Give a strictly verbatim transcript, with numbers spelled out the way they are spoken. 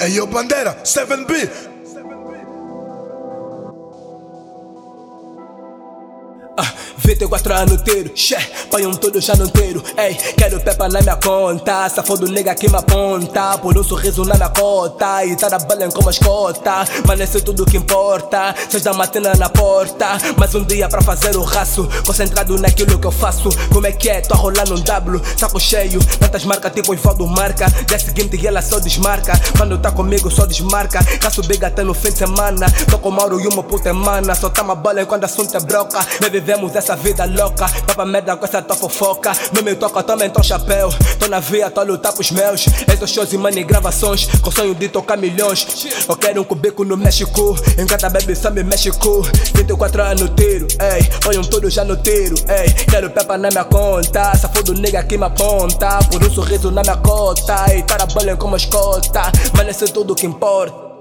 Hey yo, Bandeira, seven B. Ah, vinte e quatro anos inteiro, xé, pai um todo já não inteiro. Ei, quero pepa na minha conta, safado nega que me aponta, por um sorriso na minha cota, e tá na bala como as cotas. Mas isso é tudo que importa, seis da matina na porta, mais um dia pra fazer o raço, concentrado naquilo que eu faço. Como é que é? Tô a rolar num W, saco cheio, tantas marcas tipo Ivaldo marca. Dia seguinte ela só desmarca, quando tá comigo só desmarca. Caço big até no fim de semana, tô com Mauro e uma puta emana. Só tá uma bala quando assunto é broca, me vivemos essa vida louca, papa merda com essa tua fofoca. Não me toca, também tô chapéu, tô na via, tô a lutar pros meus. Esses shows e money gravações, com sonho de tocar milhões. Eu quero um cubico no México, em cada baby só me México. vinte e quatro anos tiro, ei, põe um todo já no tiro, ei. Quero pepa na minha conta, safado nega que me aponta, por um sorriso na minha cota, e tá na bolha como as cotas. Mas isso é tudo que importa.